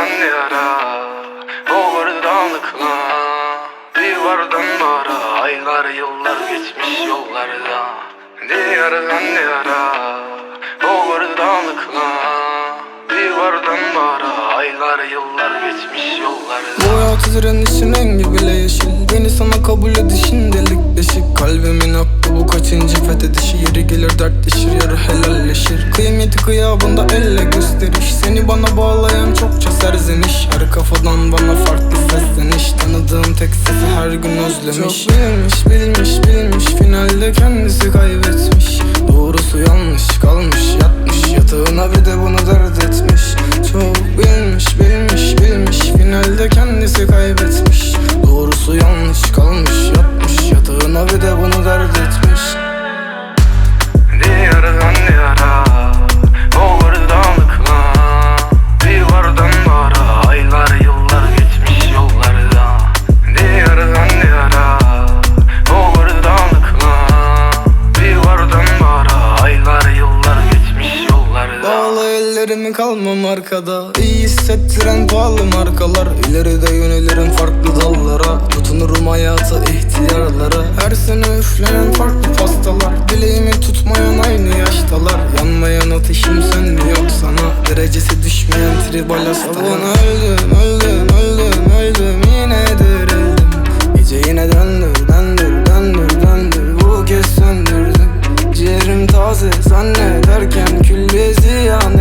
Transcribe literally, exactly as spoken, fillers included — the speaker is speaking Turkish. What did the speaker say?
yaradan yara, o vardanlıkla bir vardan bara. Aylar yıllar geçmiş yollarda. Diyardan yara, o vardanlıkla bir vardan bara. Aylar yıllar geçmiş yollarda. Bu hayatı direnişin rengi bile yeşil. Beni sana kabul edişin delik deşik. Kalbimin hakkı bu kaçıncı fethedişi. Yeri gelir dertleşir yarı helalleşir. Kıymeti kıyabında elle gösteriş. Seni bana bağlayan çokça serzeniş. Her kafadan bana farklı sesleniş. Tanıdığım tek sesi her gün özlemiş. Çok bilmiş bilmiş bilmiş, finalde kendisi kaybetmiş. Doğrusu yanlış kalmış, yatmış yatağına bir de bunu dert etmiş. Çok bilmiş bilmiş bilmiş, finalde kendisi kaybetmiş. Doğrusu yanlış kalmış, yatmış yatağına bir de bunu dert etmiş. Diyardan yara, o vardanlıkla bir vardan bara. Aylar yıllar geçmiş yollarda. Diyardan yara, o vardanlıkla bir vardan bara. Aylar yıllar geçmiş yollarda. Bağlı ellerimi kalmam arkada. İyi hissettiren pahalı markalar. İleride yönelirim farklı dallara. Tutunurum hayata ihtiyarlara. Her sene üflenen farklı pastalar. Dileğimi tutmayan aynı yaştalar. Yanmayan ateşim sönmüyor sana. Derecesi düşmeyen tribal hastalar. Öldüm öldüm öldüm öldüm, yine dirildim. Gece yine döndür döndür döndür döndür, bu kez söndürdüm. Ciğerim taze zannederken külliye ziyan